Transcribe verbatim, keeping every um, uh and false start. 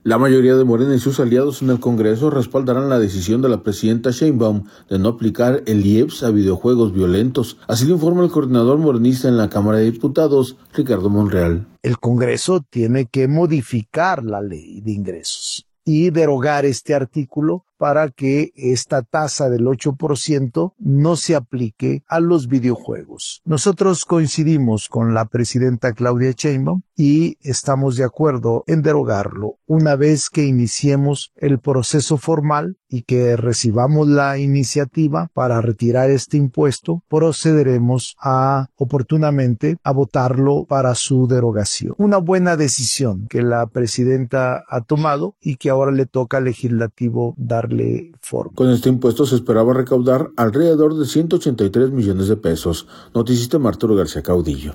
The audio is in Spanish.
La mayoría de Morena y sus aliados en el Congreso respaldarán la decisión de la presidenta Sheinbaum de no aplicar el I E P S a videojuegos violentos. Así lo informa el coordinador morenista en la Cámara de Diputados, Ricardo Monreal. El Congreso tiene que modificar la ley de ingresos y derogar este artículo para que esta tasa del ocho por ciento no se aplique a los videojuegos. Nosotros coincidimos con la presidenta Claudia Sheinbaum y estamos de acuerdo en derogarlo una vez que iniciemos el proceso formal y que recibamos la iniciativa para retirar este impuesto, procederemos a oportunamente a votarlo para su derogación. Una buena decisión que la presidenta ha tomado y que ahora le toca al legislativo darle forma. Con este impuesto se esperaba recaudar alrededor de ciento ochenta y tres millones de pesos. Noticista Arturo García Caudillo.